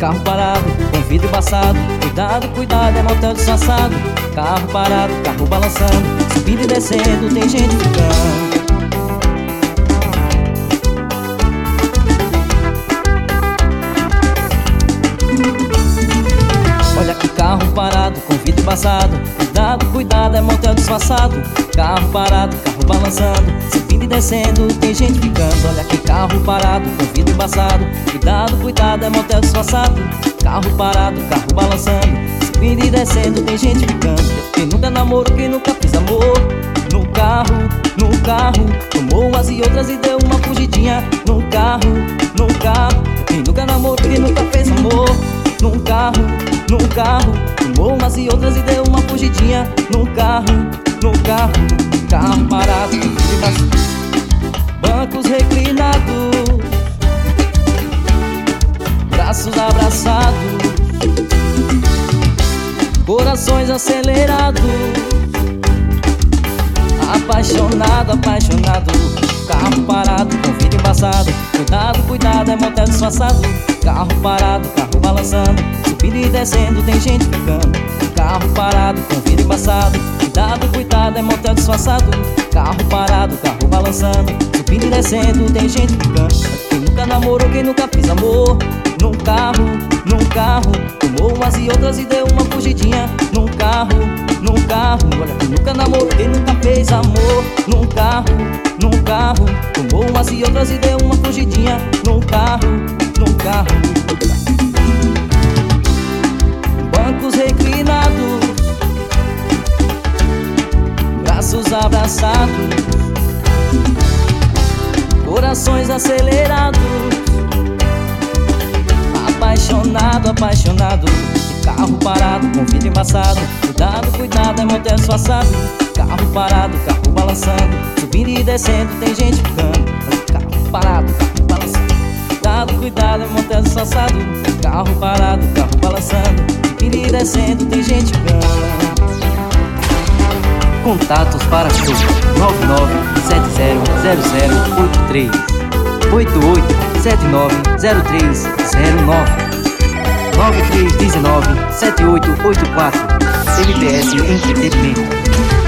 Carro parado, com vidro embaçado. Cuidado, cuidado, é motel disfarçado. Carro parado, carro balançando. Subindo e descendo, tem gente ficando. Olha que carro parado, com vidro embaçado. Cuidado, cuidado, é motel disfarçado. Carro parado, carro balançando. Subindo e descendo, tem gente ficando. Olha que carro parado, com vidro embaçado. Cuidado, cuidado, é motel disfarçado. Carro parado, carro balançando. Subindo e descendo, tem gente ficando. Quem nunca namorou, quem nunca fez amor no carro, no carro. Tomou umas e outras e deu uma fugidinha no carro, no carro. Quem nunca namorou, quem nunca fez amor no carro, no carro. Tomou umas e outras e deu uma fugidinha no carro, no carro. Carro parado, bancos reclinados, braços abraçados, corações acelerados. Apaixonado, apaixonado. Carro parado, com vidro embaçado. Cuidado, cuidado, é motel disfarçado. Carro parado, carro balançando. Subindo e descendo, tem gente ficando. Carro parado, com vidro embaçado. Cuidado, cuidado, é motel disfarçado. Carro parado, carro balançando. Subindo e descendo, tem gente ficando. Quem nunca namorou, quem nunca fez amor num carro, num carro. Tomou umas e outras e deu uma fugidinha num carro, num carro. Olha, quem nunca namorou, quem nunca fez amor num carro, num carro. Tomou umas e outras e deu uma fugidinha num carro, num carro. Bancos reclinados, braços abraçados, corações acelerados. Apaixonado, apaixonado. Carro parado, com vidro embaçado. Cuidado, cuidado, é motel disfarçado. Carro parado, carro balançando. Subindo e descendo, tem gente ficando. Carro parado, carro balançando. Cuidado, cuidado, é motel disfarçado. Carro parado, carro balançando. Subindo e descendo, tem gente ficando. Contatos para show 99700083 88790309 93197884 MPS Entretenimento.